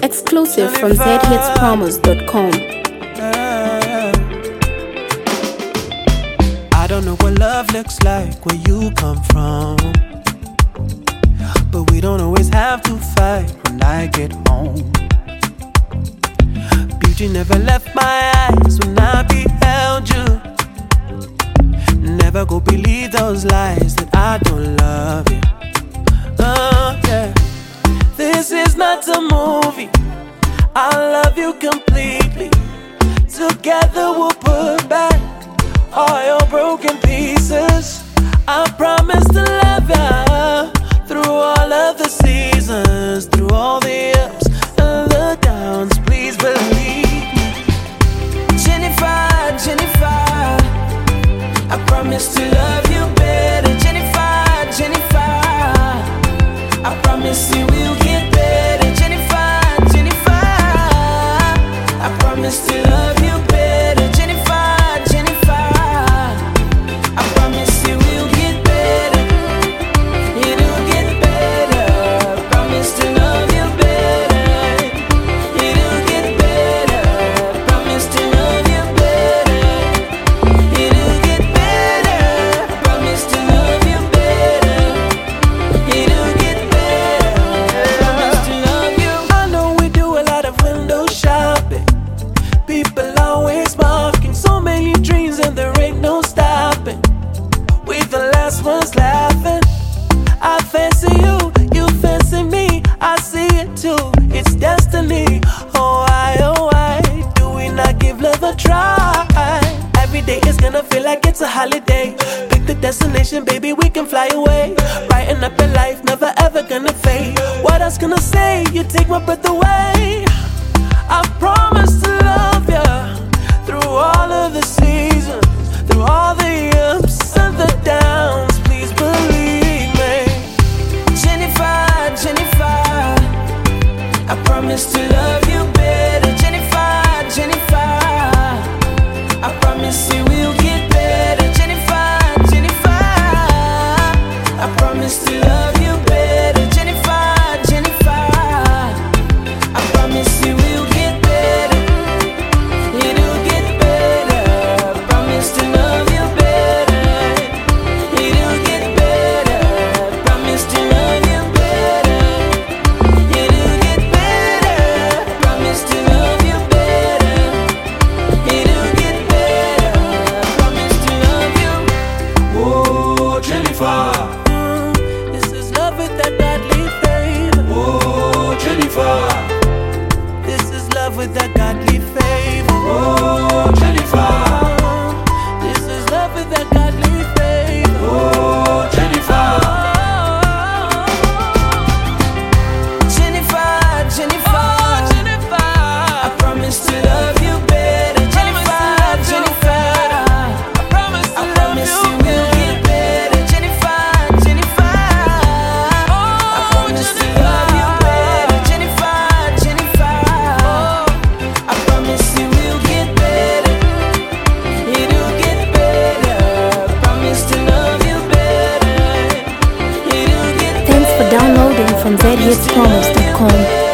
Exclusive from zhitspromos.com. I don't know what love looks like where you come from, but we don't always have to fight when I get home. Beauty never left my eyes when I beheld you. Never go believe those lies that I don't love you. Oh yeah, this is not a movie. I love you completely. Together we'll put back all your broken pieces. I promise to love ya through all of the seasons, through all the ups and the downs. Please believe me, Jennifer, Jennifer. I promise to love you better, Jennifer, Jennifer. I promise you will get better, Jennifer, Jennifer. I promise to love you better, Jennifer, Jennifer. I promise you will get better. It'll get better. I promise to love you better. It'll get better. I promise to love you better. It'll get better. I promise to love you better. It'll get better. I promise to love you. I know we do a lot of window shopping. People always mocking, so many dreams and there ain't no stopping. We the last ones laughing. I fancy you, you fancy me. I see it too, it's destiny. Oh why do we not give love a try? Every day is gonna feel like it's a holiday. Pick the destination, baby, we can fly away. Brighten up your life, never ever gonna fade. What else can I say? You take my breath away. I promise to love ya through all of the seasons, through all the ups and the downs. Please believe me, Jennifer, Jennifer. I promise to love you better, Jennifer, Jennifer. I promise you will get better, Jennifer, Jennifer. I promise to love you better, Jennifer, Jennifer. I promise you will get better. It'll get better. I promise to love you better. It'll get better. I promise to love you better. It'll get better. I promise to love you better. It'll get better. I promise to love you. Oh, Jennifer. This is love with that godly favor. Oh, Jennifer. This is love with that godly favor. Oh, Jennifer. This is love with that godly favor. Oh, Jennifer. Jennifer, Jennifer, Jennifer. I promise to love you better, Jennifer, Jennifer. I promise you will get better, Jennifer, Jennifer. I promise to love you better, Jennifer, Jennifer. I promise you will get better. It'll get better. I promise to love you better. It'll get better. Thanks for downloading from zhitspromos.com.